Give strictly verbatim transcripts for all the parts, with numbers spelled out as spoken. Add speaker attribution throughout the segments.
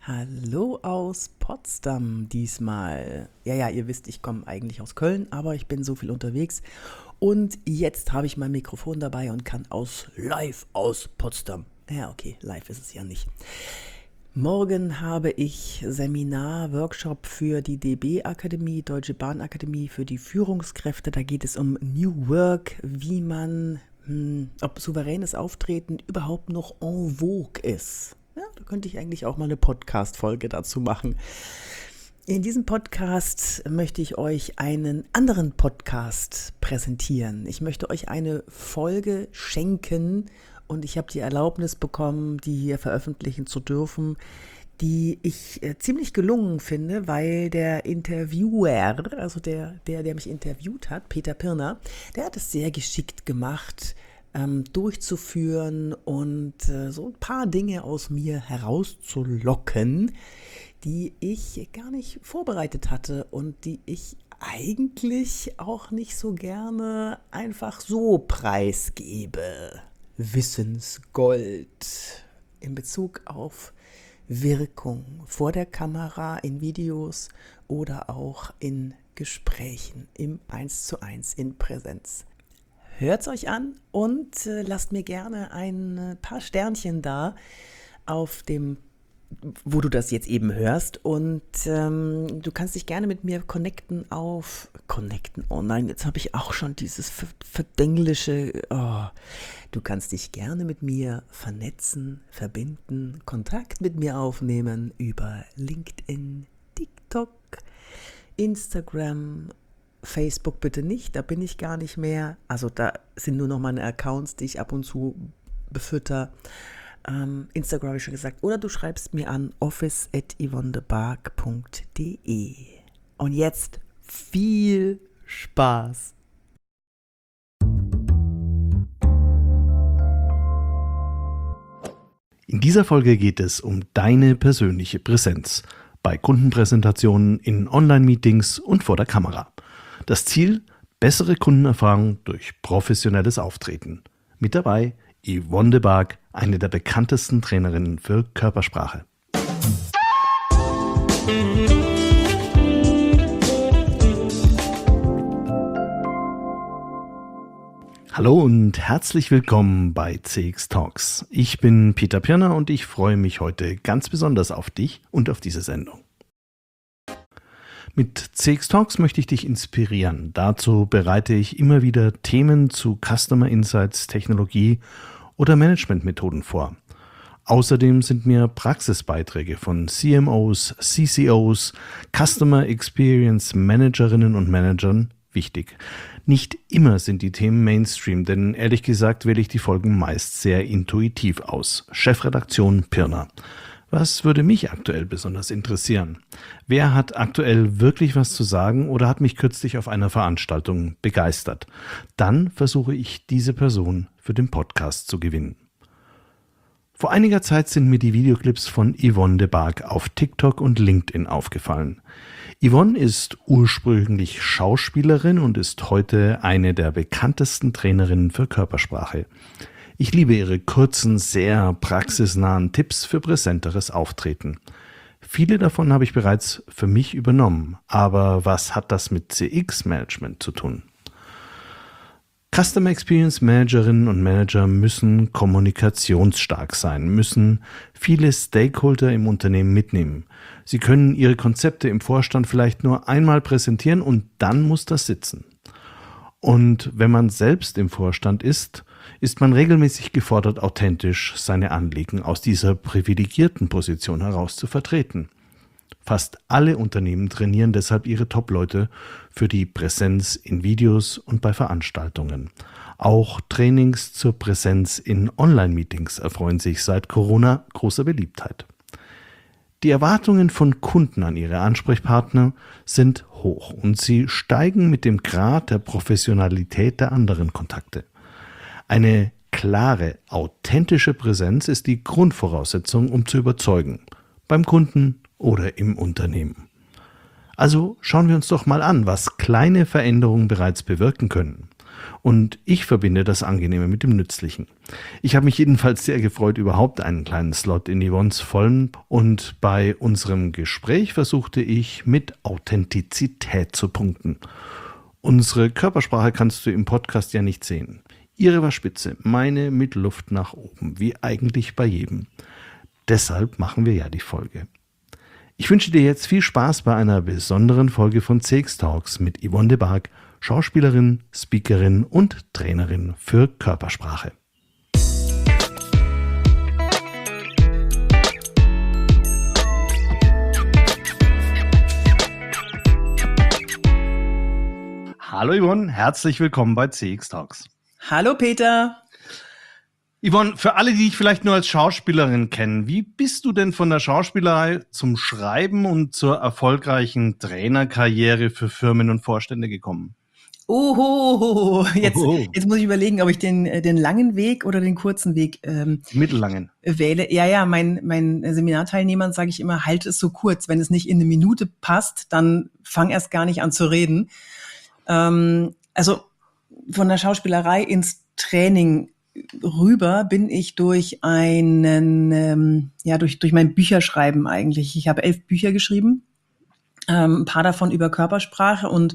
Speaker 1: Hallo aus Potsdam diesmal. Ja, ja, ihr wisst, ich komme eigentlich aus Köln, aber ich bin so viel unterwegs. Und jetzt habe ich mein Mikrofon dabei und kann aus live aus Potsdam. Ja, okay, live ist es ja nicht. Morgen habe ich Seminar, Workshop für die D B-Akademie, Deutsche Bahnakademie für die Führungskräfte. Da geht es um New Work, wie man, hm, ob souveränes Auftreten überhaupt noch en vogue ist. Ja, da könnte ich eigentlich auch mal eine Podcast-Folge dazu machen. In diesem Podcast möchte ich euch einen anderen Podcast präsentieren. Ich möchte euch eine Folge schenken und ich habe die Erlaubnis bekommen, die hier veröffentlichen zu dürfen, die ich äh, ziemlich gelungen finde, weil der Interviewer, also der, der, der mich interviewt hat, Peter Pirner, der hat es sehr geschickt gemacht, ähm, durchzuführen und äh, so ein paar Dinge aus mir herauszulocken, die ich gar nicht vorbereitet hatte und die ich eigentlich auch nicht so gerne einfach so preisgebe. Wissensgold in Bezug auf Wirkung vor der Kamera, in Videos oder auch in Gesprächen im eins zu eins in Präsenz. Hört's euch an und äh, lasst mir gerne ein paar Sternchen da auf dem, wo du das jetzt eben hörst, und ähm, du kannst dich gerne mit mir connecten auf connecten. Oh nein, jetzt habe ich auch schon dieses verdenglische. Oh. Du kannst dich gerne mit mir vernetzen, verbinden, Kontakt mit mir aufnehmen über LinkedIn, TikTok, Instagram, Facebook bitte nicht, da bin ich gar nicht mehr. Also da sind nur noch meine Accounts, die ich ab und zu befütter. Ähm, Instagram habe ich schon gesagt. Oder du schreibst mir an office at yvonnebark punkt de. Und jetzt viel Spaß!
Speaker 2: In dieser Folge geht es um deine persönliche Präsenz bei Kundenpräsentationen, in Online-Meetings und vor der Kamera. Das Ziel: bessere Kundenerfahrung durch professionelles Auftreten. Mit dabei Yvonne de Barg, eine der bekanntesten Trainerinnen für Körpersprache. Hallo und herzlich willkommen bei C X Talks. Ich bin Peter Pirner und ich freue mich heute ganz besonders auf dich und auf diese Sendung. Mit C X Talks möchte ich dich inspirieren. Dazu bereite ich immer wieder Themen zu Customer Insights, Technologie oder Managementmethoden vor. Außerdem sind mir Praxisbeiträge von C M Os, C C Os, Customer Experience Managerinnen und Managern wichtig. Nicht immer sind die Themen Mainstream, denn ehrlich gesagt wähle ich die Folgen meist sehr intuitiv aus. Chefredaktion Pirner. Was würde mich aktuell besonders interessieren? Wer hat aktuell wirklich was zu sagen oder hat mich kürzlich auf einer Veranstaltung begeistert? Dann versuche ich, diese Person für den Podcast zu gewinnen. Vor einiger Zeit sind mir die Videoclips von Yvonne de Barg auf TikTok und LinkedIn aufgefallen. Yvonne ist ursprünglich Schauspielerin und ist heute eine der bekanntesten Trainerinnen für Körpersprache. Ich liebe ihre kurzen, sehr praxisnahen Tipps für präsenteres Auftreten. Viele davon habe ich bereits für mich übernommen. Aber was hat das mit C X-Management zu tun? Customer Experience Managerinnen und Manager müssen kommunikationsstark sein, müssen viele Stakeholder im Unternehmen mitnehmen. Sie können ihre Konzepte im Vorstand vielleicht nur einmal präsentieren und dann muss das sitzen. Und wenn man selbst im Vorstand ist, ist man regelmäßig gefordert, authentisch seine Anliegen aus dieser privilegierten Position heraus zu vertreten. Fast alle Unternehmen trainieren deshalb ihre Top-Leute für die Präsenz in Videos und bei Veranstaltungen. Auch Trainings zur Präsenz in Online-Meetings erfreuen sich seit Corona großer Beliebtheit. Die Erwartungen von Kunden an ihre Ansprechpartner sind hoch und sie steigen mit dem Grad der Professionalität der anderen Kontakte. Eine klare, authentische Präsenz ist die Grundvoraussetzung, um zu überzeugen, beim Kunden oder im Unternehmen. Also schauen wir uns doch mal an, was kleine Veränderungen bereits bewirken können. Und ich verbinde das Angenehme mit dem Nützlichen. Ich habe mich jedenfalls sehr gefreut, überhaupt einen kleinen Slot in Yvonnes Folgen. Und bei unserem Gespräch versuchte ich, mit Authentizität zu punkten. Unsere Körpersprache kannst du im Podcast ja nicht sehen. Ihre war spitze, meine mit Luft nach oben, wie eigentlich bei jedem. Deshalb machen wir ja die Folge. Ich wünsche dir jetzt viel Spaß bei einer besonderen Folge von C X Talks mit Yvonne de Barg, Schauspielerin, Speakerin und Trainerin für Körpersprache. Hallo Yvonne, herzlich willkommen bei C X Talks.
Speaker 1: Hallo Peter.
Speaker 2: Yvonne, für alle, die dich vielleicht nur als Schauspielerin kennen, wie bist du denn von der Schauspielerei zum Schreiben und zur erfolgreichen Trainerkarriere für Firmen und Vorstände gekommen?
Speaker 1: Oho, jetzt,
Speaker 2: Oho.
Speaker 1: jetzt muss ich überlegen, ob ich den, den langen Weg oder den kurzen Weg ähm,
Speaker 2: Mittellangen.
Speaker 1: wähle. Ja, ja, mein, mein Seminarteilnehmern sage ich immer, halt es so kurz. Wenn es nicht in eine Minute passt, dann fang erst gar nicht an zu reden. Ähm, also von der Schauspielerei ins Training rüber bin ich durch einen, ähm, ja, durch, durch mein Bücherschreiben eigentlich. Ich habe elf Bücher geschrieben, ähm, ein paar davon über Körpersprache und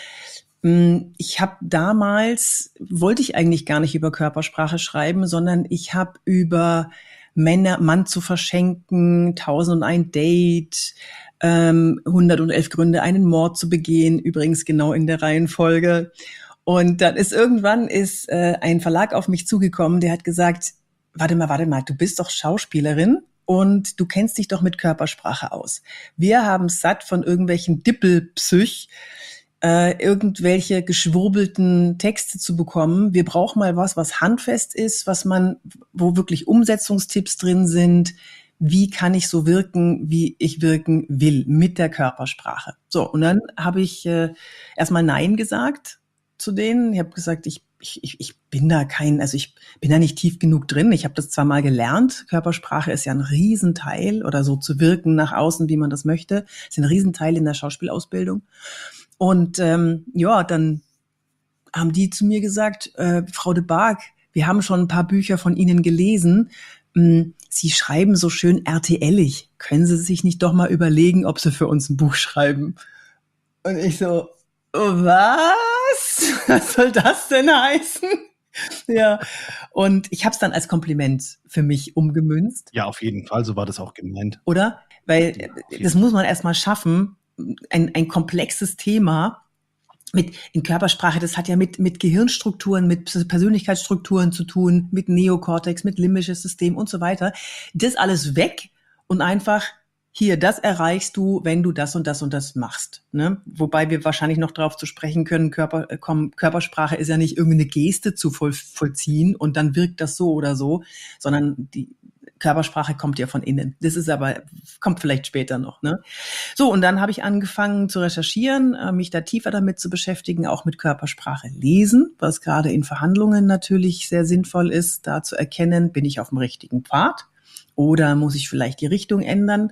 Speaker 1: ähm, ich habe damals, wollte ich eigentlich gar nicht über Körpersprache schreiben, sondern ich habe über Männer, Mann zu verschenken, tausend und ein Date, ähm, hundertelf Gründe, einen Mord zu begehen, übrigens genau in der Reihenfolge. Und dann ist irgendwann ist äh, ein Verlag auf mich zugekommen, der hat gesagt, warte mal, warte mal, du bist doch Schauspielerin und du kennst dich doch mit Körpersprache aus. Wir haben satt von irgendwelchen Dippelpsych, äh, irgendwelche geschwurbelten Texte zu bekommen. Wir brauchen mal was, was handfest ist, was man, wo wirklich Umsetzungstipps drin sind. Wie kann ich so wirken, wie ich wirken will mit der Körpersprache? So, und dann habe ich äh, erstmal Nein gesagt zu denen. Ich habe gesagt, ich, ich, ich bin da kein, also ich bin da nicht tief genug drin. Ich habe das zwar mal gelernt. Körpersprache ist ja ein Riesenteil oder so zu wirken nach außen, wie man das möchte. Ist ein Riesenteil in der Schauspielausbildung. Und ähm, ja, dann haben die zu mir gesagt, äh, Frau de Barg, wir haben schon ein paar Bücher von Ihnen gelesen. Sie schreiben so schön R T L-ig. Können Sie sich nicht doch mal überlegen, ob Sie für uns ein Buch schreiben? Und ich so, oh, was? Was soll das denn heißen? Ja, und ich habe es dann als Kompliment für mich umgemünzt.
Speaker 2: Ja, auf jeden Fall, so war das auch gemeint.
Speaker 1: Oder? Weil
Speaker 2: Ja,
Speaker 1: das muss man erst mal schaffen, ein, ein komplexes Thema mit in Körpersprache, das hat ja mit mit Gehirnstrukturen, mit Persönlichkeitsstrukturen zu tun, mit Neokortex, mit limbisches System und so weiter. Das alles weg und einfach hier, das erreichst du, wenn du das und das und das machst. Ne? Wobei wir wahrscheinlich noch darauf zu sprechen können, Körper, äh, Körpersprache ist ja nicht irgendeine Geste zu voll, vollziehen und dann wirkt das so oder so, sondern die Körpersprache kommt ja von innen. Das ist aber, kommt vielleicht später noch. Ne? So, und dann habe ich angefangen zu recherchieren, mich da tiefer damit zu beschäftigen, auch mit Körpersprache lesen, was gerade in Verhandlungen natürlich sehr sinnvoll ist, da zu erkennen, bin ich auf dem richtigen Pfad oder muss ich vielleicht die Richtung ändern?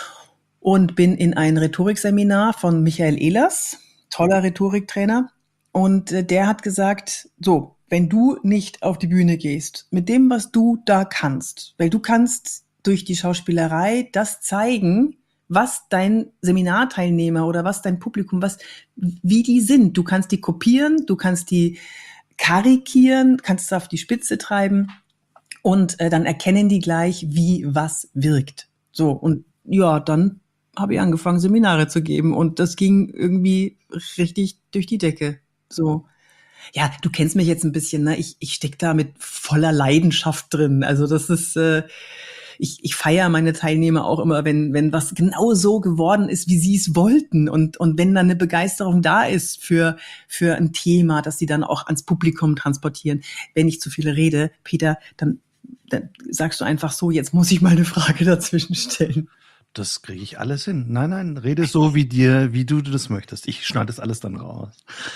Speaker 1: Und bin in ein Rhetorikseminar von Michael Ehlers, toller Rhetoriktrainer, und der hat gesagt, so, wenn du nicht auf die Bühne gehst, mit dem, was du da kannst, weil du kannst durch die Schauspielerei das zeigen, was dein Seminarteilnehmer oder was dein Publikum, was, wie die sind. Du kannst die kopieren, du kannst die karikieren, kannst es auf die Spitze treiben und äh, dann erkennen die gleich, wie was wirkt. So, und ja, dann habe ich angefangen, Seminare zu geben und das ging irgendwie richtig durch die Decke. So. Ja, du kennst mich jetzt ein bisschen, ne? Ich, ich stecke da mit voller Leidenschaft drin. Also das ist, äh, ich, ich feiere meine Teilnehmer auch immer, wenn, wenn was genau so geworden ist, wie sie es wollten. Und, und wenn dann eine Begeisterung da ist für, für ein Thema, das sie dann auch ans Publikum transportieren. Wenn ich zu viel rede, Peter, dann, dann sagst du einfach so, jetzt muss ich mal eine Frage dazwischen stellen.
Speaker 2: Das kriege ich alles hin. Nein, nein, rede so wie dir, wie du das möchtest. Ich schneide das alles dann raus.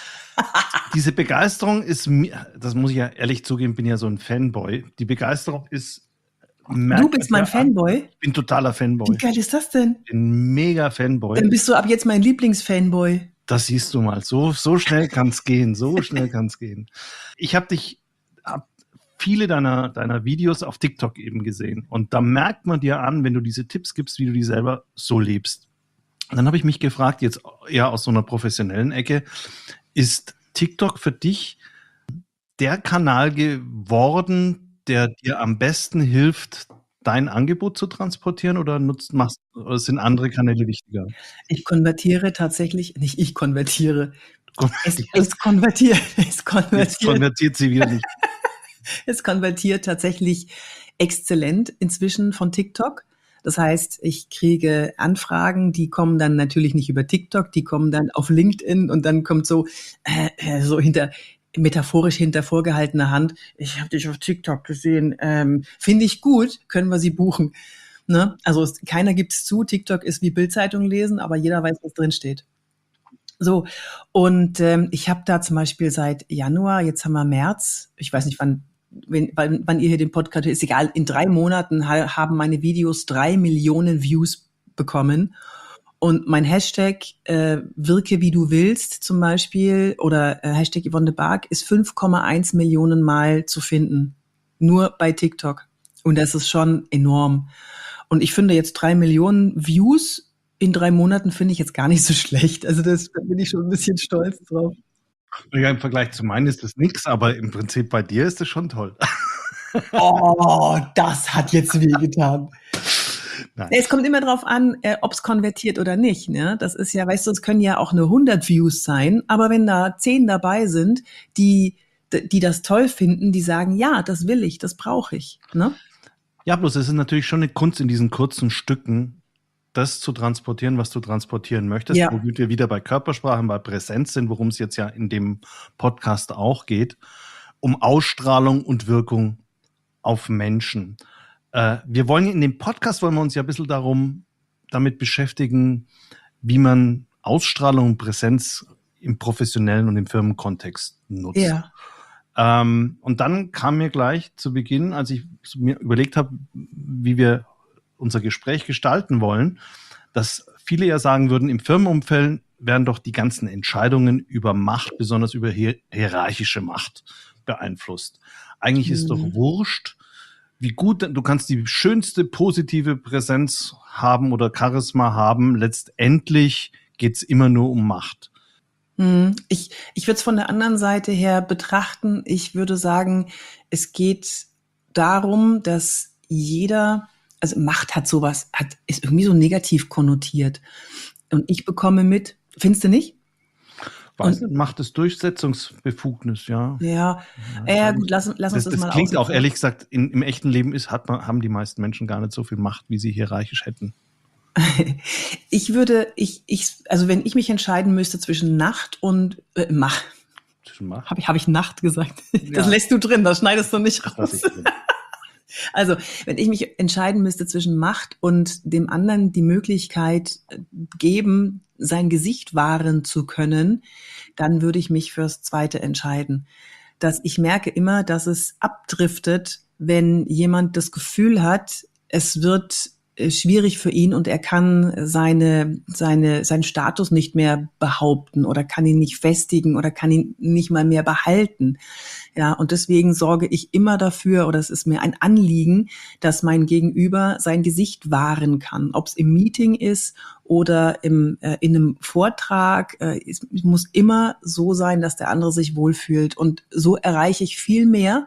Speaker 2: Diese Begeisterung ist mir, das muss ich ja ehrlich zugeben, bin ja so ein Fanboy. Die Begeisterung ist...
Speaker 1: Du bist mein Fanboy?
Speaker 2: Ich bin totaler Fanboy.
Speaker 1: Wie geil ist das denn?
Speaker 2: Ich bin mega Fanboy.
Speaker 1: Dann bist du ab jetzt mein Lieblingsfanboy.
Speaker 2: Das siehst du mal. So, so schnell kann es gehen. So schnell kann es gehen. Ich habe dich, hab viele deiner, deiner Videos auf TikTok eben gesehen. Und da merkt man dir an, wenn du diese Tipps gibst, wie du die selber so lebst. Und dann habe ich mich gefragt, jetzt eher aus so einer professionellen Ecke, ist TikTok für dich der Kanal geworden, der dir am besten hilft, dein Angebot zu transportieren, oder nutzt, machst, oder sind andere Kanäle wichtiger?
Speaker 1: Ich konvertiere tatsächlich, nicht ich konvertiere, es, es konvertiert, es konvertiert.
Speaker 2: Jetzt konvertiert sie wieder nicht.
Speaker 1: Es konvertiert tatsächlich exzellent inzwischen von TikTok. Das heißt, ich kriege Anfragen, die kommen dann natürlich nicht über TikTok, die kommen dann auf LinkedIn und dann kommt so, äh, so hinter, metaphorisch hinter vorgehaltener Hand, ich habe dich auf TikTok gesehen, ähm, finde ich gut, können wir sie buchen. Ne? Also es, keiner gibt es zu, TikTok ist wie Bildzeitung lesen, aber jeder weiß, was drin steht. So, und ähm, ich habe da zum Beispiel seit Januar, jetzt haben wir März, ich weiß nicht, wann, wenn, wann, wann ihr hier den Podcast, ist egal, in drei Monaten ha- haben meine Videos drei Millionen Views bekommen. Und mein Hashtag äh, wirke wie du willst zum Beispiel oder äh, Hashtag Yvonne de Barg ist fünf Komma eins Millionen Mal zu finden. Nur bei TikTok. Und das ist schon enorm. Und ich finde jetzt drei Millionen Views in drei Monaten finde ich jetzt gar nicht so schlecht. Also das, da bin ich schon ein bisschen stolz drauf.
Speaker 2: Ja, im Vergleich zu meinen ist das nichts, aber im Prinzip bei dir ist das schon toll.
Speaker 1: Oh, das hat jetzt wehgetan.
Speaker 2: Nein.
Speaker 1: Es kommt immer drauf an, äh, ob es konvertiert oder nicht. Ne? Das ist ja, weißt du, es können ja auch nur hundert Views sein, aber wenn da zehn dabei sind, die, die das toll finden, die sagen, ja, das will ich, das brauche ich. Ne?
Speaker 2: Ja, bloß es ist natürlich schon eine Kunst in diesen kurzen Stücken, das zu transportieren, was du transportieren möchtest,
Speaker 1: Ja.
Speaker 2: womit wir wieder bei Körpersprache, bei Präsenz sind, worum es jetzt ja in dem Podcast auch geht, um Ausstrahlung und Wirkung auf Menschen. Äh, wir wollen in dem Podcast wollen wir uns ja ein bisschen darum, damit beschäftigen, wie man Ausstrahlung und Präsenz im professionellen und im Firmenkontext nutzt.
Speaker 1: Ja.
Speaker 2: Ähm, und dann kam mir gleich zu Beginn, als ich mir überlegt habe, wie wir unser Gespräch gestalten wollen, dass viele ja sagen würden, im Firmenumfeld werden doch die ganzen Entscheidungen über Macht, besonders über hier- hierarchische Macht beeinflusst. Eigentlich ist
Speaker 1: Mhm.
Speaker 2: doch wurscht, wie gut, du kannst die schönste positive Präsenz haben oder Charisma haben, letztendlich geht's immer nur um Macht.
Speaker 1: Hm, Ich, ich würde es von der anderen Seite her betrachten. Ich würde sagen, es geht darum, dass jeder, also Macht hat sowas, hat, ist irgendwie so negativ konnotiert. Und ich bekomme mit, findest du nicht?
Speaker 2: Weiß
Speaker 1: Und-
Speaker 2: nicht, Macht ist Durchsetzungsbefugnis, ja.
Speaker 1: Ja, ja, ja gut, lass, lass uns
Speaker 2: Das,
Speaker 1: das,
Speaker 2: das
Speaker 1: mal
Speaker 2: klingt
Speaker 1: außen
Speaker 2: auch
Speaker 1: vor.
Speaker 2: ehrlich gesagt, in, im echten Leben ist, hat man, haben die meisten Menschen gar nicht so viel Macht, wie sie hierarchisch hätten.
Speaker 1: Ich würde, ich, ich, also wenn ich mich entscheiden müsste zwischen Nacht und äh, Macht,
Speaker 2: Zwischen Macht.
Speaker 1: habe ich, hab ich Nacht gesagt? Das
Speaker 2: Ja.
Speaker 1: lässt du drin, das schneidest du nicht
Speaker 2: Das
Speaker 1: raus.
Speaker 2: lasse ich drin.
Speaker 1: Also, wenn ich mich entscheiden müsste zwischen Macht und dem anderen die Möglichkeit äh, geben, sein Gesicht wahren zu können, dann würde ich mich fürs Zweite entscheiden. Dass ich merke immer, dass es abdriftet, wenn jemand das Gefühl hat, es wird äh, schwierig für ihn und er kann seine, seine, seinen Status nicht mehr behaupten oder kann ihn nicht festigen oder kann ihn nicht mal mehr behalten. Ja, und deswegen sorge ich immer dafür, oder es ist mir ein Anliegen, dass mein Gegenüber sein Gesicht wahren kann. Ob es im Meeting ist oder im, äh, in einem Vortrag. Äh, es muss immer so sein, dass der andere sich wohlfühlt. Und so erreiche ich viel mehr,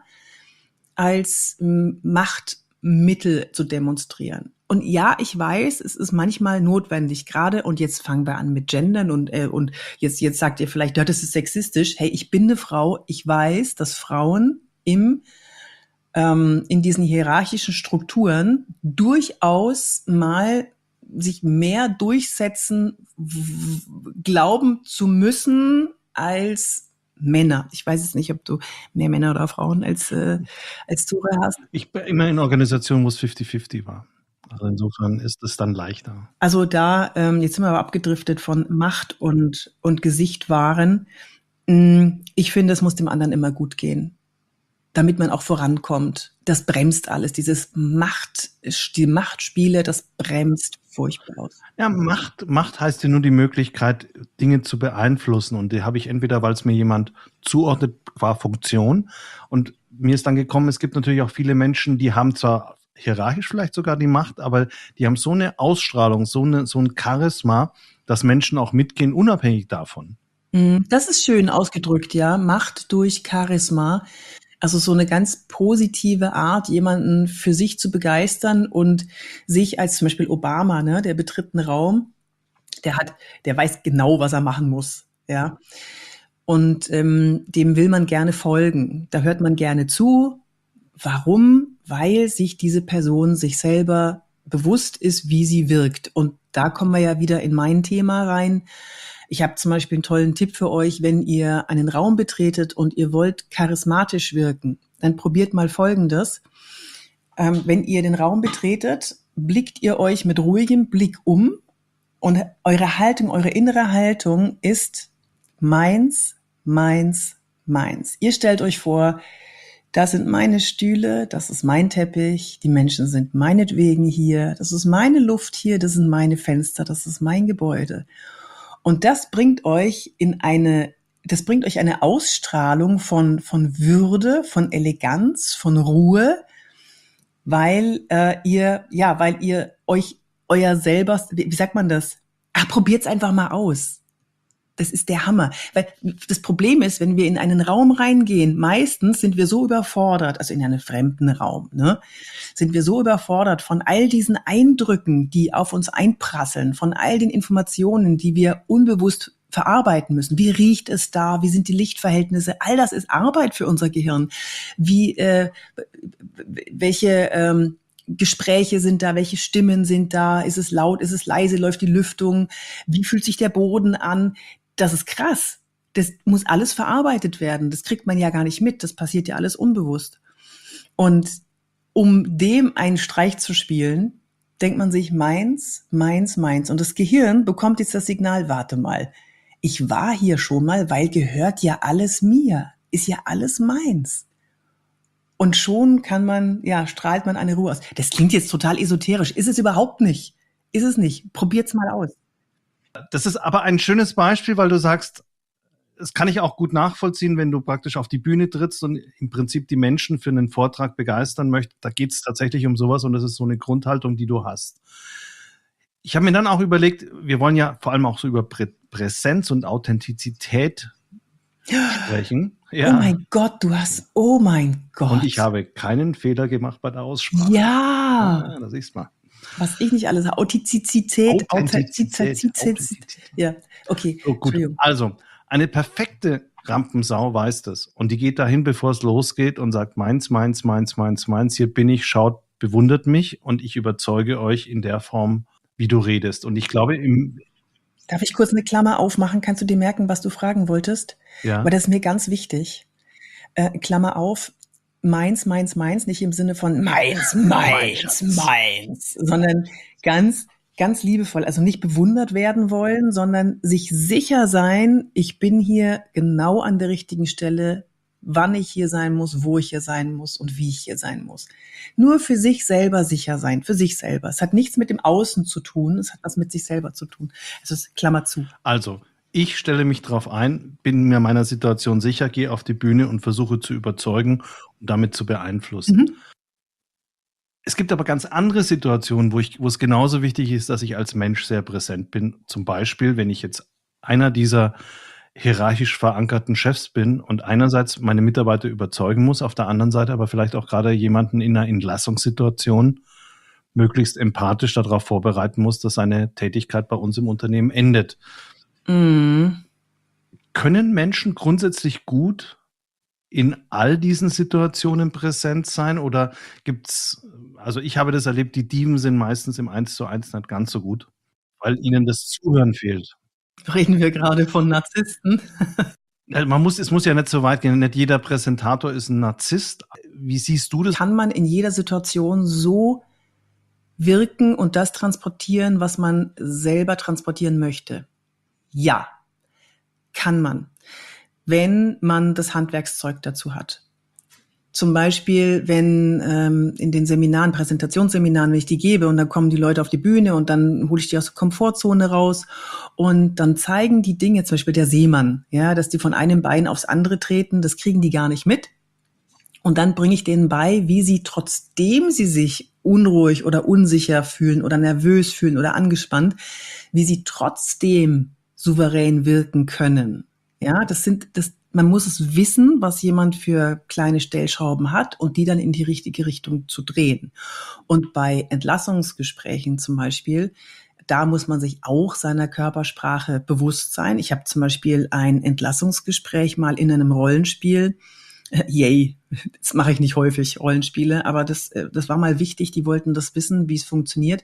Speaker 1: als m, Machtmittel zu demonstrieren. Und ja, ich weiß, es ist manchmal notwendig, gerade, und jetzt fangen wir an mit Gendern und, äh, und jetzt, jetzt sagt ihr vielleicht, ja, das ist sexistisch. Hey, ich bin eine Frau. Ich weiß, dass Frauen im, ähm, in diesen hierarchischen Strukturen durchaus mal sich mehr durchsetzen, w- glauben zu müssen als Männer. Ich weiß es nicht, ob du mehr Männer oder Frauen als, äh, als Zuhörer hast.
Speaker 2: Ich bin immer in Organisationen, wo es fifty fifty war. Also insofern ist es dann leichter.
Speaker 1: Also da, ähm, jetzt sind wir aber abgedriftet von Macht und, und Gesicht wahren. Mm, Ich finde, es muss dem anderen immer gut gehen. damit man auch vorankommt. Das bremst alles. Dieses Macht, die Machtspiele, das bremst furchtbar aus.
Speaker 2: Ja, Macht, Macht heißt ja nur die Möglichkeit, Dinge zu beeinflussen. Und die habe ich entweder, weil es mir jemand zuordnet, qua Funktion. Und mir ist dann gekommen, es gibt natürlich auch viele Menschen, die haben zwar hierarchisch vielleicht sogar die Macht, aber die haben so eine Ausstrahlung, so, eine, so ein Charisma, dass Menschen auch mitgehen, unabhängig davon.
Speaker 1: Das ist schön ausgedrückt, ja. Macht durch Charisma. Also so eine ganz positive Art, jemanden für sich zu begeistern und sich als zum Beispiel Obama, ne, der betritt einen Raum, der hat, der weiß genau, was er machen muss, ja. Und ähm, dem will man gerne folgen. Da hört man gerne zu. Warum? Weil sich diese Person sich selber bewusst ist, wie sie wirkt. Und da kommen wir ja wieder in mein Thema rein. Ich habe zum Beispiel einen tollen Tipp für euch, wenn ihr einen Raum betretet und ihr wollt charismatisch wirken, dann probiert mal Folgendes. Ähm, wenn ihr den Raum betretet, blickt ihr euch mit ruhigem Blick um und eure Haltung, eure innere Haltung ist meins, meins, meins. Ihr stellt euch vor, das sind meine Stühle, das ist mein Teppich, die Menschen sind meinetwegen hier, das ist meine Luft hier, das sind meine Fenster, das ist mein Gebäude. Und das bringt euch in eine, das bringt euch eine Ausstrahlung von, von Würde, von Eleganz, von Ruhe, weil äh, ihr, ja, weil ihr euch euer selber, wie, wie sagt man das? Ach, probiert's einfach mal aus. Das ist der Hammer. Weil das Problem ist, wenn wir in einen Raum reingehen, meistens sind wir so überfordert, also in einen fremden Raum, ne, sind wir so überfordert von all diesen Eindrücken, die auf uns einprasseln, von all den Informationen, die wir unbewusst verarbeiten müssen. Wie riecht es da? Wie sind die Lichtverhältnisse? All das ist Arbeit für unser Gehirn. Wie, äh, welche ähm, Gespräche sind da, welche Stimmen sind da? Ist es laut? Ist es leise? Läuft die Lüftung? Wie fühlt sich der Boden an? Das ist krass. Das muss alles verarbeitet werden. Das kriegt man ja gar nicht mit. Das passiert ja alles unbewusst. Und um dem einen Streich zu spielen, denkt man sich meins, meins, meins. Und das Gehirn bekommt jetzt das Signal, warte mal, ich war hier schon mal, weil gehört ja alles mir. Ist ja alles meins. Und schon kann man, ja, strahlt man eine Ruhe aus. Das klingt jetzt total esoterisch. Ist es überhaupt nicht. Ist es nicht. Probiert's mal aus.
Speaker 2: Das ist aber ein schönes Beispiel, weil du sagst, das kann ich auch gut nachvollziehen, wenn du praktisch auf die Bühne trittst und im Prinzip die Menschen für einen Vortrag begeistern möchtest. Da geht es tatsächlich um sowas und das ist so eine Grundhaltung, die du hast. Ich habe mir dann auch überlegt, wir wollen ja vor allem auch so über Prä- Präsenz und Authentizität sprechen. Ja.
Speaker 1: Oh mein Gott, du hast, oh mein Gott.
Speaker 2: Und ich habe keinen Fehler gemacht bei der Aussprache.
Speaker 1: Ja.
Speaker 2: Ja, da siehst du mal.
Speaker 1: Was ich nicht alles habe. Authentizität.
Speaker 2: Authentizität.
Speaker 1: Authentizität. Ja, okay.
Speaker 2: So, gut. Also, eine perfekte Rampensau weiß das. Und die geht dahin, bevor es losgeht und sagt, meins, meins, meins, meins, meins. Hier bin ich, schaut, bewundert mich und ich überzeuge euch in der Form, wie du redest. Und ich glaube, im...
Speaker 1: Darf ich kurz eine Klammer aufmachen? Kannst du dir merken, was du fragen wolltest?
Speaker 2: Ja.
Speaker 1: Aber das ist mir ganz wichtig. Äh, Klammer auf. Meins, meins, meins, nicht im Sinne von meins, meins, meins, sondern ganz, ganz liebevoll, also nicht bewundert werden wollen, sondern sich sicher sein, ich bin hier genau an der richtigen Stelle, wann ich hier sein muss, wo ich hier sein muss und wie ich hier sein muss. Nur für sich selber sicher sein, für sich selber. Es hat nichts mit dem Außen zu tun, es hat was mit sich selber zu tun. Also Klammer zu.
Speaker 2: Also, ich stelle mich drauf ein, bin mir meiner Situation sicher, gehe auf die Bühne und versuche zu überzeugen und damit zu beeinflussen. Mhm. Es gibt aber ganz andere Situationen, wo, ich, wo es genauso wichtig ist, dass ich als Mensch sehr präsent bin. Zum Beispiel, wenn ich jetzt einer dieser hierarchisch verankerten Chefs bin und einerseits meine Mitarbeiter überzeugen muss, auf der anderen Seite aber vielleicht auch gerade jemanden in einer Entlassungssituation möglichst empathisch darauf vorbereiten muss, dass seine Tätigkeit bei uns im Unternehmen endet.
Speaker 1: Mm.
Speaker 2: Können Menschen grundsätzlich gut in all diesen Situationen präsent sein oder gibt's, also ich habe das erlebt, die Dieben sind meistens im Eins zu Eins nicht ganz so gut, weil ihnen das Zuhören fehlt.
Speaker 1: Reden wir gerade von Narzissten?
Speaker 2: Man muss, es muss ja nicht so weit gehen, nicht jeder Präsentator ist ein Narzisst. Wie siehst du das?
Speaker 1: Kann man in jeder Situation so wirken und das transportieren, was man selber transportieren möchte? Ja, kann man, wenn man das Handwerkszeug dazu hat. Zum Beispiel, wenn ähm, in den Seminaren, Präsentationsseminaren, wenn ich die gebe und dann kommen die Leute auf die Bühne und dann hole ich die aus der Komfortzone raus und dann zeigen die Dinge, zum Beispiel der Seemann, ja, dass die von einem Bein aufs andere treten, das kriegen die gar nicht mit. Und dann bringe ich denen bei, wie sie, trotzdem sie sich unruhig oder unsicher fühlen oder nervös fühlen oder angespannt, wie sie trotzdem souverän wirken können. Ja, das sind, das, man muss es wissen, was jemand für kleine Stellschrauben hat und die dann in die richtige Richtung zu drehen. Und bei Entlassungsgesprächen zum Beispiel, da muss man sich auch seiner Körpersprache bewusst sein. Ich habe zum Beispiel ein Entlassungsgespräch mal in einem Rollenspiel. Yay, das mache ich nicht häufig, Rollenspiele, aber das, das war mal wichtig, die wollten das wissen, wie es funktioniert.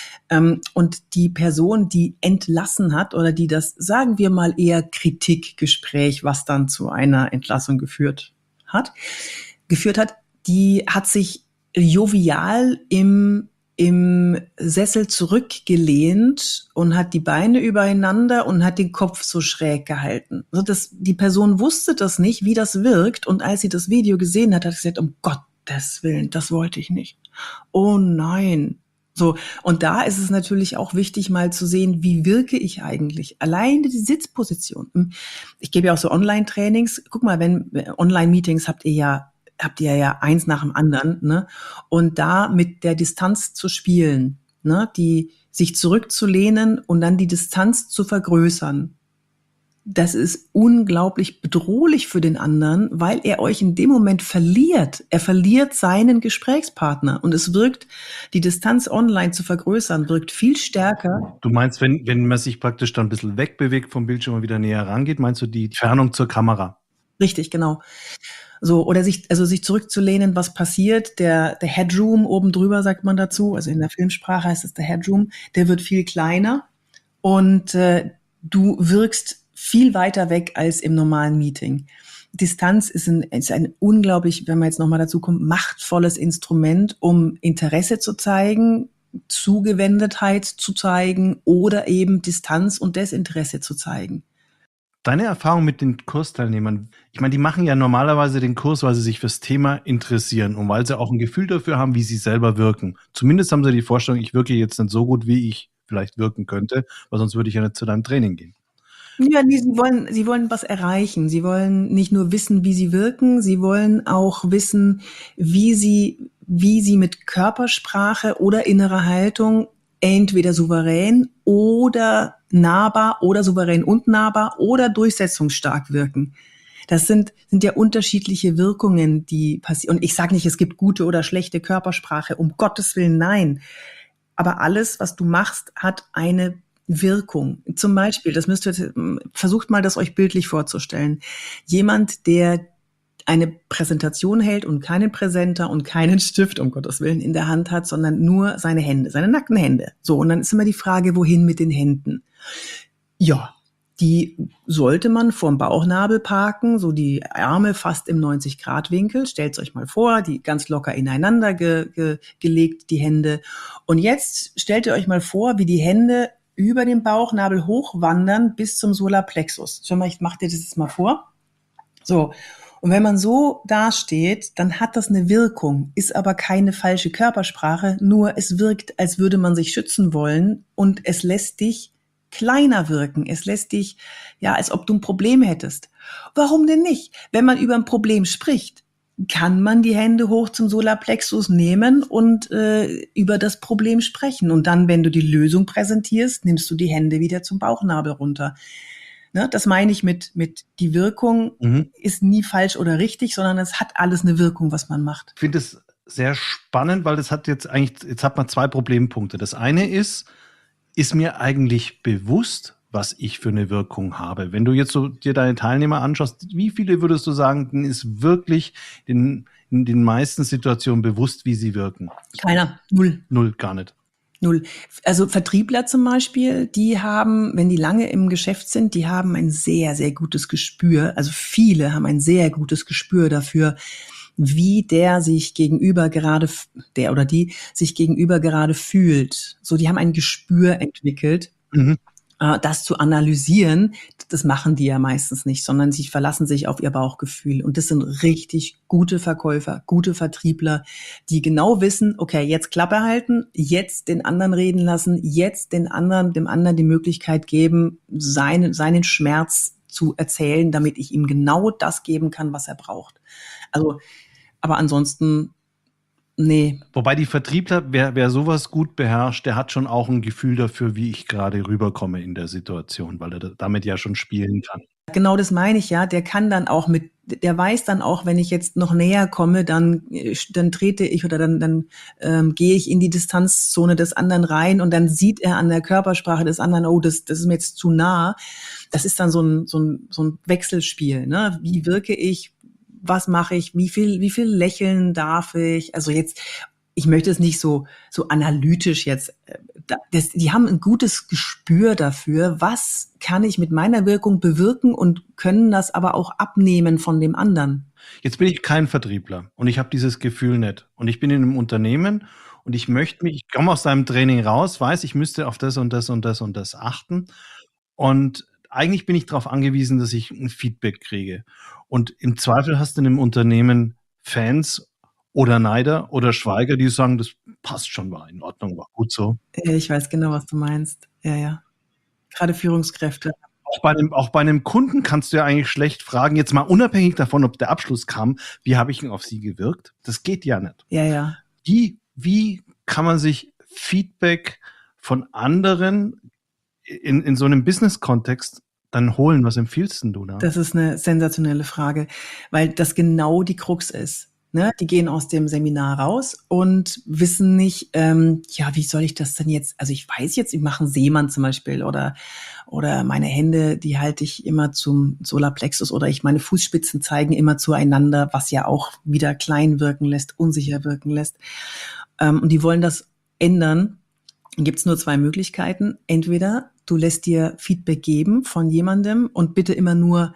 Speaker 1: Und die Person, die entlassen hat oder die das, sagen wir mal, eher Kritikgespräch, was dann zu einer Entlassung geführt hat, geführt hat, die hat sich jovial im im Sessel zurückgelehnt und hat die Beine übereinander und hat den Kopf so schräg gehalten. Also das, die Person wusste das nicht, wie das wirkt. Und als sie das Video gesehen hat, hat sie gesagt, um Gottes Willen, das wollte ich nicht. Oh nein. So. Und da ist es natürlich auch wichtig, mal zu sehen, wie wirke ich eigentlich? Alleine die Sitzposition. Ich gebe ja auch so Online-Trainings. Guck mal, wenn Online-Meetings habt ihr ja habt ihr ja eins nach dem anderen, ne? Und da mit der Distanz zu spielen, ne? Die sich zurückzulehnen und dann die Distanz zu vergrößern. Das ist unglaublich bedrohlich für den anderen, weil er euch in dem Moment verliert. Er verliert seinen Gesprächspartner und es wirkt, die Distanz online zu vergrößern, wirkt viel stärker.
Speaker 2: Du meinst, wenn, wenn man sich praktisch dann ein bisschen wegbewegt vom Bildschirm und wieder näher rangeht, meinst du die Entfernung zur Kamera?
Speaker 1: Richtig, genau. So, oder sich, also sich zurückzulehnen, was passiert. Der, der Headroom oben drüber, sagt man dazu, also in der Filmsprache heißt es der Headroom, der wird viel kleiner und äh, du wirkst viel weiter weg als im normalen Meeting. Distanz ist ein, ist ein unglaublich, wenn man jetzt nochmal dazu kommt, machtvolles Instrument, um Interesse zu zeigen, Zugewendetheit zu zeigen oder eben Distanz und Desinteresse zu zeigen.
Speaker 2: Deine Erfahrung mit den Kursteilnehmern, ich meine, die machen ja normalerweise den Kurs, weil sie sich fürs Thema interessieren und weil sie auch ein Gefühl dafür haben, wie sie selber wirken. Zumindest haben sie die Vorstellung, ich wirke jetzt nicht so gut, wie ich vielleicht wirken könnte, weil sonst würde ich ja nicht zu deinem Training gehen.
Speaker 1: Ja, nee, sie wollen, sie wollen was erreichen. Sie wollen nicht nur wissen, wie sie wirken, sie wollen auch wissen, wie sie, wie sie mit Körpersprache oder innerer Haltung entweder souverän oder nahbar oder souverän und nahbar oder durchsetzungsstark wirken. Das sind, sind ja unterschiedliche Wirkungen, die passieren. Und ich sage nicht, es gibt gute oder schlechte Körpersprache, um Gottes Willen, nein. Aber alles, was du machst, hat eine Wirkung. Zum Beispiel, das müsst ihr, versucht mal, das euch bildlich vorzustellen. Jemand, der eine Präsentation hält und keinen Präsenter und keinen Stift, um Gottes Willen, in der Hand hat, sondern nur seine Hände, seine nackten Hände. So, und dann ist immer die Frage, wohin mit den Händen? Ja, die sollte man vorm Bauchnabel parken, so die Arme fast im neunzig-Grad-Winkel. Stellt euch mal vor, die ganz locker ineinander ge, ge, gelegt, die Hände. Und jetzt stellt ihr euch mal vor, wie die Hände über den Bauchnabel hochwandern bis zum Solarplexus. Schon mal, ich mach dir das jetzt mal vor. So. Und wenn man so dasteht, dann hat das eine Wirkung, ist aber keine falsche Körpersprache, nur es wirkt, als würde man sich schützen wollen und es lässt dich kleiner wirken. Es lässt dich, ja, als ob du ein Problem hättest. Warum denn nicht? Wenn man über ein Problem spricht, kann man die Hände hoch zum Solarplexus nehmen und äh, über das Problem sprechen. Und dann, wenn du die Lösung präsentierst, nimmst du die Hände wieder zum Bauchnabel runter. Ne, das meine ich mit, mit die Wirkung mhm. ist nie falsch oder richtig, sondern es hat alles eine Wirkung, was man macht.
Speaker 2: Ich finde es sehr spannend, weil das hat jetzt eigentlich, jetzt hat man zwei Problempunkte. Das eine ist, ist mir eigentlich bewusst, was ich für eine Wirkung habe? Wenn du jetzt so dir deine Teilnehmer anschaust, wie viele würdest du sagen, denen ist wirklich in, in den meisten Situationen bewusst, wie sie wirken?
Speaker 1: Keiner. Null.
Speaker 2: Null, gar nicht.
Speaker 1: Null. Also Vertriebler zum Beispiel, die haben, wenn die lange im Geschäft sind, die haben ein sehr, sehr gutes Gespür. Also viele haben ein sehr gutes Gespür dafür, wie der sich gegenüber gerade, der oder die sich gegenüber gerade fühlt. So, die haben ein Gespür entwickelt. Mhm. das zu analysieren, das machen die ja meistens nicht, sondern sie verlassen sich auf ihr Bauchgefühl. Und das sind richtig gute Verkäufer, gute Vertriebler, die genau wissen, okay, jetzt Klappe halten, jetzt den anderen reden lassen, jetzt den anderen, dem anderen die Möglichkeit geben, seinen, seinen Schmerz zu erzählen, damit ich ihm genau das geben kann, was er braucht. Also, aber ansonsten nee.
Speaker 2: Wobei die Vertriebler, wer, wer sowas gut beherrscht, der hat schon auch ein Gefühl dafür, wie ich gerade rüberkomme in der Situation, weil er damit ja schon spielen kann.
Speaker 1: Genau das meine ich ja. Der kann dann auch mit, der weiß dann auch, wenn ich jetzt noch näher komme, dann, dann trete ich oder dann, dann ähm, gehe ich in die Distanzzone des anderen rein und dann sieht er an der Körpersprache des anderen, oh, das, das ist mir jetzt zu nah. Das ist dann so ein, so ein, so ein Wechselspiel, ne? Wie wirke ich? Was mache ich, wie viel, wie viel lächeln darf ich? Also jetzt, ich möchte es nicht so, so analytisch jetzt, das, die haben ein gutes Gespür dafür, was kann ich mit meiner Wirkung bewirken und können das aber auch abnehmen von dem anderen.
Speaker 2: Jetzt bin ich kein Vertriebler und ich habe dieses Gefühl nicht. Und ich bin in einem Unternehmen und ich möchte mich, ich komme aus seinem Training raus, weiß, ich müsste auf das und das und das und das achten. Und eigentlich bin ich darauf angewiesen, dass ich ein Feedback kriege. Und im Zweifel hast du in einem Unternehmen Fans oder Neider oder Schweiger, die sagen, das passt schon, war in Ordnung, war gut so.
Speaker 1: Ich weiß genau, was du meinst. Ja, ja. Gerade Führungskräfte.
Speaker 2: Auch bei, einem, auch bei einem Kunden kannst du ja eigentlich schlecht fragen, jetzt mal unabhängig davon, ob der Abschluss kam, wie habe ich denn auf sie gewirkt? Das geht ja nicht.
Speaker 1: Ja, ja.
Speaker 2: Wie, wie kann man sich Feedback von anderen in, in so einem Business-Kontext dann holen? Was empfiehlst denn du da?
Speaker 1: Das ist eine sensationelle Frage, weil das genau die Krux ist. Ne? Die gehen aus dem Seminar raus und wissen nicht, ähm, ja, wie soll ich das denn jetzt, also ich weiß jetzt, ich mache einen Seemann zum Beispiel oder, oder meine Hände, die halte ich immer zum Solarplexus oder ich meine Fußspitzen zeigen immer zueinander, was ja auch wieder klein wirken lässt, unsicher wirken lässt. Ähm, und die wollen das ändern. Dann gibt es nur zwei Möglichkeiten. Entweder du lässt dir Feedback geben von jemandem und bitte immer nur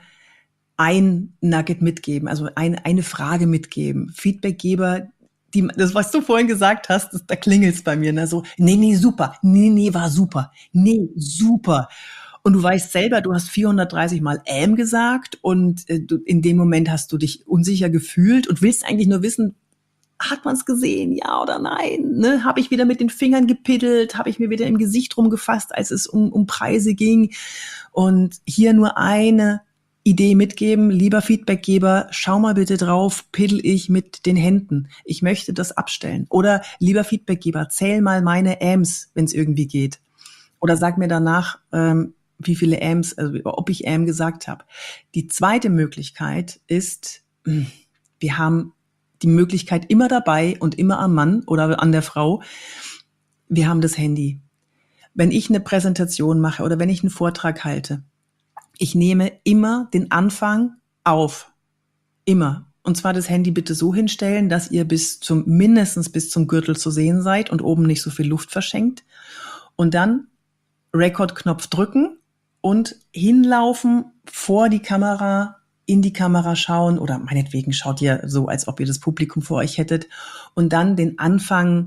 Speaker 1: ein Nugget mitgeben, also ein, eine Frage mitgeben. Feedbackgeber, die, das, was du vorhin gesagt hast, das, da klingelt's bei mir, ne? So, nee, nee, super, nee, nee, war super, nee, super. Und du weißt selber, du hast vierhundertdreißig Mal ähm gesagt und äh, du, in dem Moment hast du dich unsicher gefühlt und willst eigentlich nur wissen, hat man es gesehen, ja oder nein? Ne? Habe ich wieder mit den Fingern gepiddelt? Habe ich mir wieder im Gesicht rumgefasst, als es um, um Preise ging? Und hier nur eine Idee mitgeben, lieber Feedbackgeber, schau mal bitte drauf, piddel ich mit den Händen. Ich möchte das abstellen. Oder lieber Feedbackgeber, zähl mal meine Ams, wenn es irgendwie geht. Oder sag mir danach, ähm, wie viele Ams, also ob ich Am gesagt habe. Die zweite Möglichkeit ist, wir haben die Möglichkeit immer dabei und immer am Mann oder an der Frau. Wir haben das Handy. Wenn ich eine Präsentation mache oder wenn ich einen Vortrag halte, ich nehme immer den Anfang auf. Immer. Und zwar das Handy bitte so hinstellen, dass ihr bis zum, mindestens bis zum Gürtel zu sehen seid und oben nicht so viel Luft verschenkt. Und dann Record-Knopf drücken und hinlaufen vor die Kamera, in die Kamera schauen oder meinetwegen schaut ihr so, als ob ihr das Publikum vor euch hättet und dann den Anfang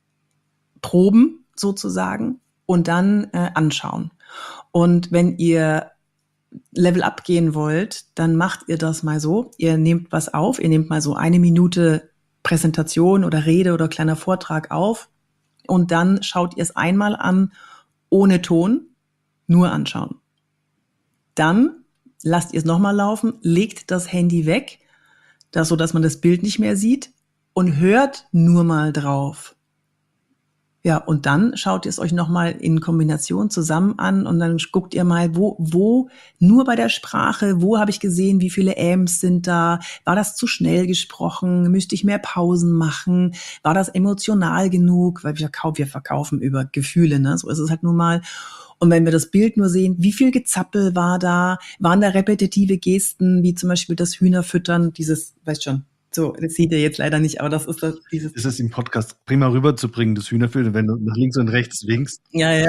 Speaker 1: proben sozusagen und dann äh, anschauen. Und wenn ihr Level up gehen wollt, dann macht ihr das mal so. Ihr nehmt was auf, ihr nehmt mal so eine Minute Präsentation oder Rede oder kleiner Vortrag auf und dann schaut ihr es einmal an, ohne Ton, nur anschauen. Dann lasst ihr es nochmal laufen, legt das Handy weg, das, so dass man das Bild nicht mehr sieht und hört nur mal drauf. Ja, und dann schaut ihr es euch nochmal in Kombination zusammen an und dann guckt ihr mal, wo, wo, nur bei der Sprache, wo habe ich gesehen, wie viele Ams sind da, war das zu schnell gesprochen, müsste ich mehr Pausen machen, war das emotional genug, weil wir, wir verkaufen über Gefühle, ne, so ist es halt nun mal. Und wenn wir das Bild nur sehen, wie viel Gezappel war da, waren da repetitive Gesten, wie zum Beispiel das Hühnerfüttern, dieses, weißt schon, so, das seht ihr jetzt leider nicht, aber das ist das, dieses.
Speaker 2: Ist es im Podcast prima rüberzubringen, das Hühnerfüttern, wenn du nach links und rechts winkst?
Speaker 1: Ja, ja.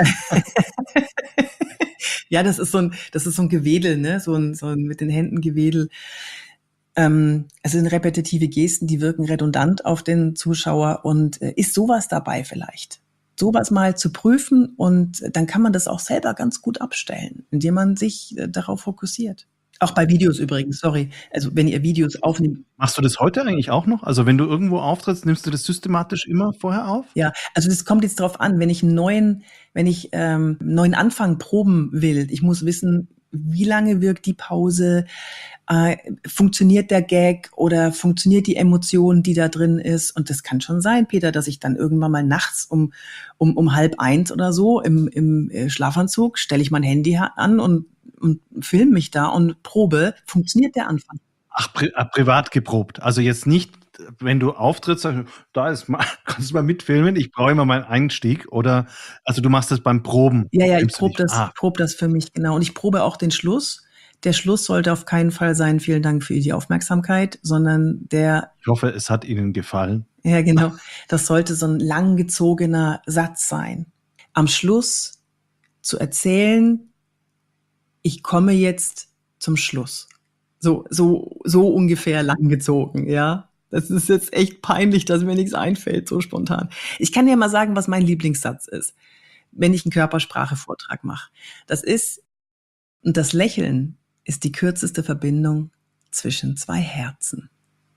Speaker 1: Ja, das ist so ein, das ist so ein Gewedel, ne, so ein, so ein mit den Händen Gewedel. Ähm, es sind repetitive Gesten, die wirken redundant auf den Zuschauer und äh, ist sowas dabei vielleicht? sowas mal zu prüfen und dann kann man das auch selber ganz gut abstellen, indem man sich äh, darauf fokussiert. Auch bei Videos übrigens, sorry. Also wenn ihr Videos aufnehmt.
Speaker 2: Machst du das heute eigentlich auch noch? Also wenn du irgendwo auftrittst, nimmst du das systematisch immer vorher auf?
Speaker 1: Ja, also das kommt jetzt drauf an, wenn ich einen neuen, wenn ich ähm, einen neuen Anfang proben will, ich muss wissen, wie lange wirkt die Pause, äh, funktioniert der Gag oder funktioniert die Emotion, die da drin ist. Und das kann schon sein, Peter, dass ich dann irgendwann mal nachts um, um, um halb eins oder so im, im äh, Schlafanzug stelle ich mein Handy an und, und film mich da und probe, funktioniert der Anfang.
Speaker 2: Ach, pri äh, privat geprobt. Also jetzt nicht, wenn du auftrittst, sagst du, da ist mal, kannst du mal mitfilmen, ich brauche immer meinen Einstieg. Oder, also du machst das beim Proben.
Speaker 1: Ja, ja, ich
Speaker 2: filmst du
Speaker 1: probe
Speaker 2: dich.
Speaker 1: das,
Speaker 2: Ah,
Speaker 1: prob das für mich, genau. Und ich probe auch den Schluss. Der Schluss sollte auf keinen Fall sein, vielen Dank für die Aufmerksamkeit, sondern der,
Speaker 2: ich hoffe, es hat Ihnen gefallen.
Speaker 1: ja genau, das sollte so ein langgezogener Satz sein. Am Schluss zu erzählen, ich komme jetzt zum Schluss. So, so, so ungefähr langgezogen, ja. Das ist jetzt echt peinlich, dass mir nichts einfällt, so spontan. Ich kann dir mal sagen, was mein Lieblingssatz ist, wenn ich einen Körpersprache-Vortrag mache. Das ist, und das Lächeln ist die kürzeste Verbindung zwischen zwei Herzen.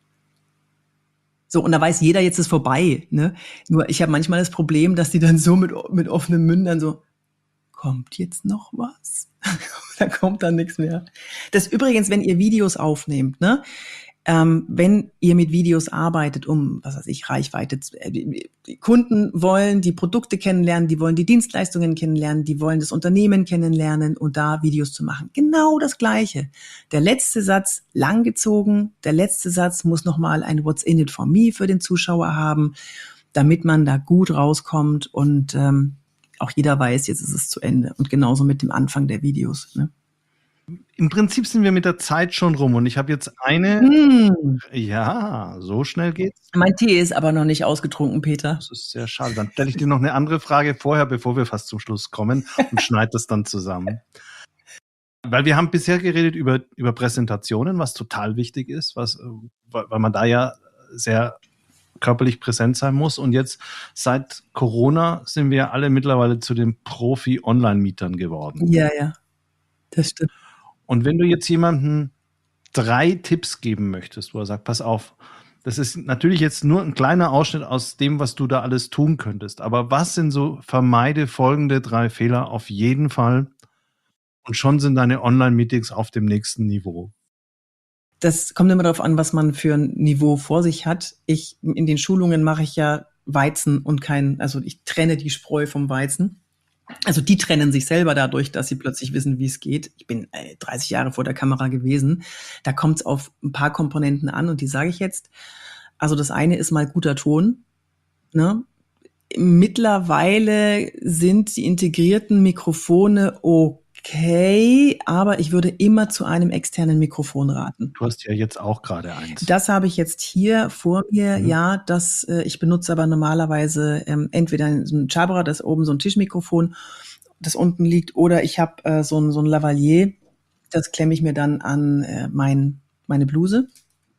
Speaker 1: So, und da weiß jeder, jetzt ist vorbei, ne? Nur ich habe manchmal das Problem, dass die dann so mit, mit offenen Mündern so, kommt jetzt noch was? Da kommt dann nichts mehr. Das übrigens, wenn ihr Videos aufnehmt, ne? Ähm, wenn ihr mit Videos arbeitet, um, was weiß ich, Reichweite, äh, die Kunden wollen die Produkte kennenlernen, die wollen die Dienstleistungen kennenlernen, die wollen das Unternehmen kennenlernen und da Videos zu machen. Genau das Gleiche. Der letzte Satz langgezogen, der letzte Satz muss nochmal ein What's in it for me für den Zuschauer haben, damit man da gut rauskommt und ähm, auch jeder weiß, jetzt ist es zu Ende. Und genauso mit dem Anfang der Videos, ne?
Speaker 2: Im Prinzip sind wir mit der Zeit schon rum und ich habe jetzt eine,
Speaker 1: Hm.
Speaker 2: ja, so schnell geht's.
Speaker 1: Mein Tee ist aber noch nicht ausgetrunken, Peter.
Speaker 2: Das ist sehr schade. Dann stelle ich dir noch eine andere Frage vorher, bevor wir fast zum Schluss kommen und schneide das dann zusammen. Weil wir haben bisher geredet über, über Präsentationen, was total wichtig ist, was, weil man da ja sehr körperlich präsent sein muss. Und jetzt seit Corona sind wir alle mittlerweile zu den Profi-Online-Mietern geworden.
Speaker 1: Ja, ja, das stimmt.
Speaker 2: Und wenn du jetzt jemandem drei Tipps geben möchtest, wo er sagt, pass auf, das ist natürlich jetzt nur ein kleiner Ausschnitt aus dem, was du da alles tun könntest. Aber was sind so, vermeide folgende drei Fehler auf jeden Fall und schon sind deine Online-Meetings auf dem nächsten Niveau?
Speaker 1: Das kommt immer darauf an, was man für ein Niveau vor sich hat. Ich, in den Schulungen mache ich ja Weizen und kein, also ich trenne die Spreu vom Weizen. Also die trennen sich selber dadurch, dass sie plötzlich wissen, wie es geht. Ich bin äh, dreißig Jahre vor der Kamera gewesen. Da kommt es auf ein paar Komponenten an und die sage ich jetzt. Also das eine ist mal guter Ton, ne? Mittlerweile sind die integrierten Mikrofone okay, aber ich würde immer zu einem externen Mikrofon raten.
Speaker 2: Du hast ja jetzt auch gerade eins.
Speaker 1: Das habe ich jetzt hier vor mir,
Speaker 2: Mhm.
Speaker 1: ja, das, äh, ich benutze aber normalerweise ähm, entweder ein Jabra, das ist oben so ein Tischmikrofon, das unten liegt, oder ich habe äh, so ein, so ein Lavalier, das klemme ich mir dann an äh, mein, meine Bluse.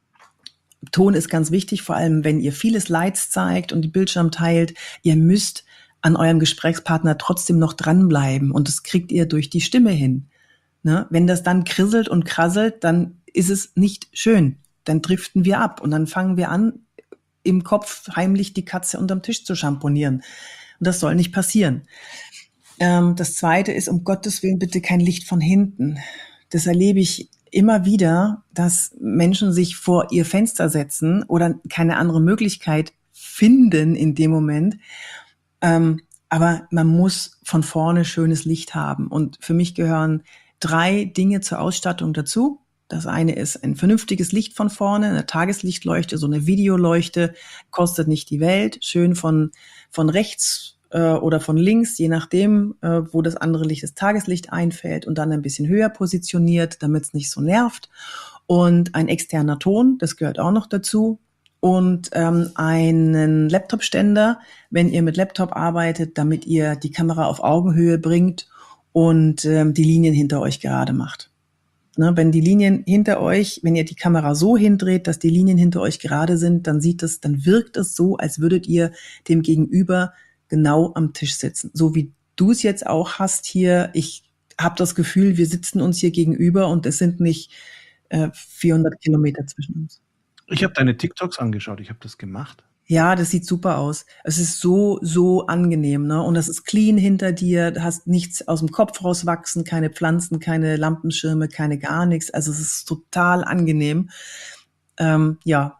Speaker 1: Ton ist ganz wichtig, vor allem wenn ihr viele Slides zeigt und die Bildschirm teilt. Ihr müsst an eurem Gesprächspartner trotzdem noch dranbleiben und das kriegt ihr durch die Stimme hin. Ne? Wenn das dann krisselt und krasselt, dann ist es nicht schön. Dann driften wir ab und dann fangen wir an, im Kopf heimlich die Katze unterm Tisch zu schamponieren. Und das soll nicht passieren. Ähm, das Zweite ist, um Gottes Willen, bitte kein Licht von hinten. Das erlebe ich immer wieder, dass Menschen sich vor ihr Fenster setzen oder keine andere Möglichkeit finden in dem Moment. Ähm, aber man muss von vorne schönes Licht haben. Und für mich gehören drei Dinge zur Ausstattung dazu. Das eine ist ein vernünftiges Licht von vorne, eine Tageslichtleuchte, so eine Videoleuchte, kostet nicht die Welt, schön von, von rechts äh, oder von links, je nachdem, äh, wo das andere Licht, das Tageslicht einfällt und dann ein bisschen höher positioniert, damit es nicht so nervt. Und ein externer Ton, das gehört auch noch dazu. Und ähm, einen Laptop-Ständer, wenn ihr mit Laptop arbeitet, damit ihr die Kamera auf Augenhöhe bringt und ähm, die Linien hinter euch gerade macht. Ne, wenn die Linien hinter euch, wenn ihr die Kamera so hindreht, dass die Linien hinter euch gerade sind, dann sieht es, dann wirkt es so, als würdet ihr dem Gegenüber genau am Tisch sitzen. So wie du es jetzt auch hast hier. Ich habe das Gefühl, wir sitzen uns hier gegenüber und es sind nicht äh, vierhundert Kilometer zwischen uns.
Speaker 2: Ich habe deine TikToks angeschaut, ich habe das gemacht.
Speaker 1: Ja, das sieht super aus. Es ist so, so angenehm, ne? Und das ist clean hinter dir. Du hast nichts aus dem Kopf rauswachsen, keine Pflanzen, keine Lampenschirme, keine gar nichts. Also es ist total angenehm. Ähm, ja.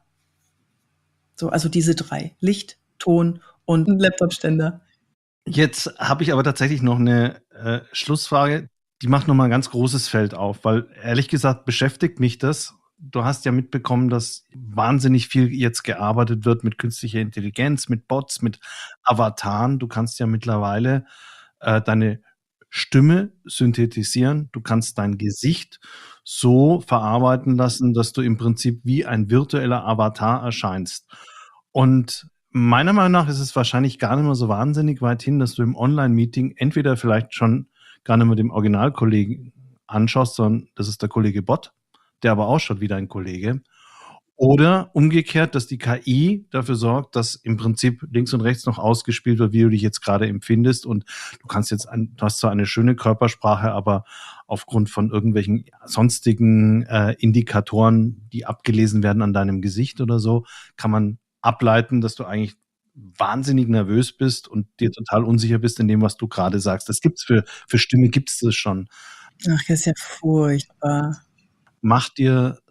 Speaker 1: So, also diese drei. Licht, Ton und ein Laptopständer.
Speaker 2: Jetzt habe ich aber tatsächlich noch eine äh, Schlussfrage. Die macht nochmal ein ganz großes Feld auf, weil ehrlich gesagt beschäftigt mich das. Du hast ja mitbekommen, dass wahnsinnig viel jetzt gearbeitet wird mit künstlicher Intelligenz, mit Bots, mit Avataren. Du kannst ja mittlerweile äh, deine Stimme synthetisieren. Du kannst dein Gesicht so verarbeiten lassen, dass du im Prinzip wie ein virtueller Avatar erscheinst. Und meiner Meinung nach ist es wahrscheinlich gar nicht mehr so wahnsinnig weit hin, dass du im Online-Meeting entweder vielleicht schon gar nicht mehr dem Originalkollegen anschaust, sondern das ist der Kollege Bot, der aber ausschaut wie dein Kollege. Oder umgekehrt, dass die K I dafür sorgt, dass im Prinzip links und rechts noch ausgespielt wird, wie du dich jetzt gerade empfindest. Und du kannst jetzt, ein, du hast zwar eine schöne Körpersprache, aber aufgrund von irgendwelchen sonstigen äh, Indikatoren, die abgelesen werden an deinem Gesicht oder so, kann man ableiten, dass du eigentlich wahnsinnig nervös bist und dir total unsicher bist in dem, was du gerade sagst. Das gibt's für, für Stimme gibt's das schon.
Speaker 1: Ach, das ist ja furchtbar.
Speaker 2: Macht dir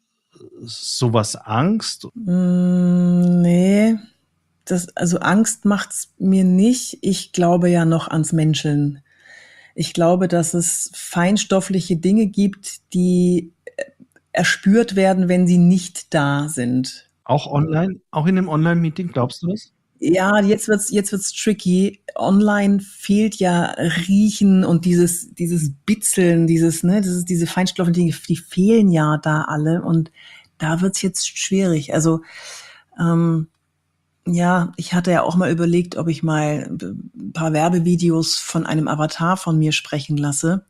Speaker 2: sowas Angst?
Speaker 1: Mm, nee, das, also Angst macht's mir nicht. Ich glaube ja noch ans Menscheln. Ich glaube, dass es feinstoffliche Dinge gibt, die erspürt werden, wenn sie nicht da sind.
Speaker 2: Auch online? Auch in einem Online-Meeting, glaubst du das?
Speaker 1: Ja, jetzt wird's, jetzt wird's tricky. Online fehlt ja Riechen und dieses, dieses Bitzeln, dieses, ne, das ist diese feinstofflichen Dinge, die fehlen ja da alle und da wird's jetzt schwierig. Also, ähm, ja, ich hatte ja auch mal überlegt, ob ich mal ein paar Werbevideos von einem Avatar von mir sprechen lasse.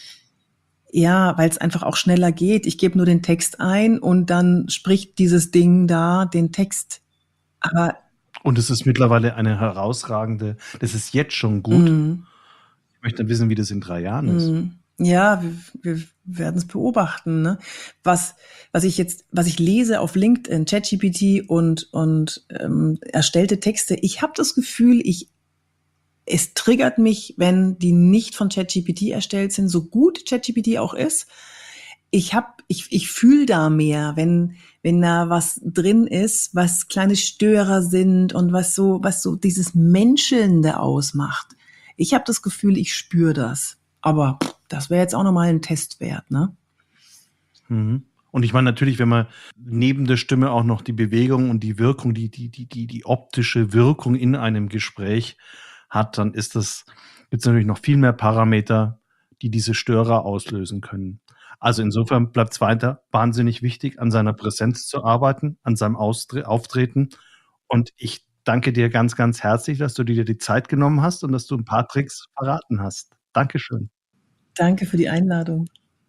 Speaker 1: Ja, weil es einfach auch schneller geht. Ich gebe nur den Text ein und dann spricht dieses Ding da den Text. Aber
Speaker 2: Und es ist mittlerweile eine herausragende, das ist jetzt schon gut.
Speaker 1: mm,
Speaker 2: Ich möchte wissen, wie das in drei Jahren ist.
Speaker 1: mm, ja, wir, wir werden es beobachten. Ne? Was, was ich jetzt, was ich lese auf LinkedIn, ChatGPT und und ähm, erstellte Texte. Ich habe das Gefühl, ich es triggert mich, wenn die nicht von ChatGPT erstellt sind, so gut ChatGPT auch ist. Ich hab, ich, ich fühle da mehr, wenn, wenn da was drin ist, was kleine Störer sind und was so, was so dieses Menschelnde ausmacht. Ich habe das Gefühl, ich spüre das. Aber das wäre jetzt auch nochmal ein Test wert, ne?
Speaker 2: Mhm. Und ich meine natürlich, wenn man neben der Stimme auch noch die Bewegung und die Wirkung, die, die, die, die, die optische Wirkung in einem Gespräch hat, dann ist das, gibt es natürlich noch viel mehr Parameter, die diese Störer auslösen können. Also insofern bleibt es weiter wahnsinnig wichtig, an seiner Präsenz zu arbeiten, an seinem Austre- Auftreten. Und ich danke dir ganz, ganz herzlich, dass du dir die Zeit genommen hast und dass du ein paar Tricks verraten hast. Dankeschön.
Speaker 1: Danke für die Einladung.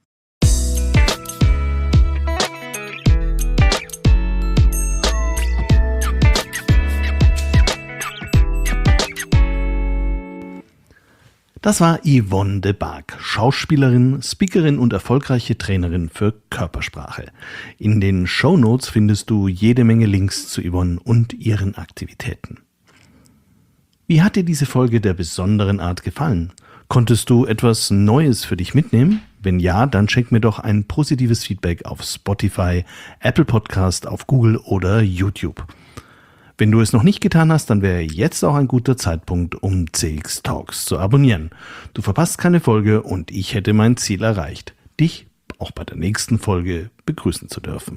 Speaker 2: Das war Yvonne de Barg, Schauspielerin, Speakerin und erfolgreiche Trainerin für Körpersprache. In den Shownotes findest du jede Menge Links zu Yvonne und ihren Aktivitäten. Wie hat dir diese Folge der besonderen Art gefallen? Konntest du etwas Neues für dich mitnehmen? Wenn ja, dann schenk mir doch ein positives Feedback auf Spotify, Apple Podcast, auf Google oder YouTube. Wenn du es noch nicht getan hast, dann wäre jetzt auch ein guter Zeitpunkt, um C X Talks zu abonnieren. Du verpasst keine Folge und ich hätte mein Ziel erreicht, dich auch bei der nächsten Folge begrüßen zu dürfen.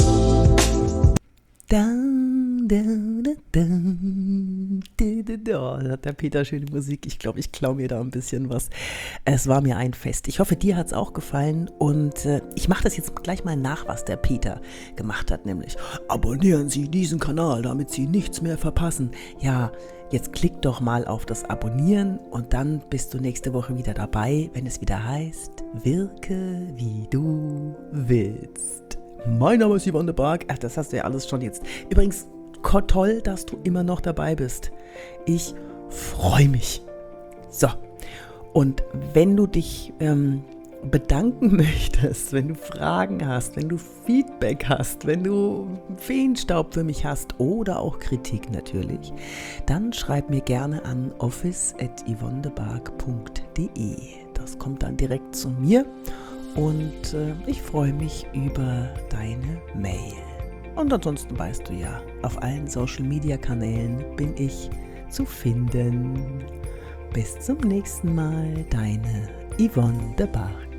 Speaker 1: Da, da, da, da, da, da, da. Da hat der Peter schöne Musik. Ich glaube, ich klaue mir da ein bisschen was. Es war mir ein Fest. Ich hoffe, dir hat es auch gefallen. Und äh, ich mache das jetzt gleich mal nach, was der Peter gemacht hat. Nämlich, abonnieren Sie diesen Kanal, damit Sie nichts mehr verpassen. Ja, jetzt klick doch mal auf das Abonnieren und dann bist du nächste Woche wieder dabei, wenn es wieder heißt, wirke wie du willst. Mein Name ist Yvonne de Barg. Ach, das hast du ja alles schon jetzt. Übrigens, toll, dass du immer noch dabei bist. Ich freue mich. So, und wenn du dich ähm, bedanken möchtest, wenn du Fragen hast, wenn du Feedback hast, wenn du Feenstaub für mich hast oder auch Kritik natürlich, dann schreib mir gerne an office at yvonnebark punkt de. Das kommt dann direkt zu mir und äh, ich freue mich über deine Mail. Und ansonsten weißt du ja, auf allen Social Media Kanälen bin ich zu finden. Bis zum nächsten Mal, deine Yvonne de Bark.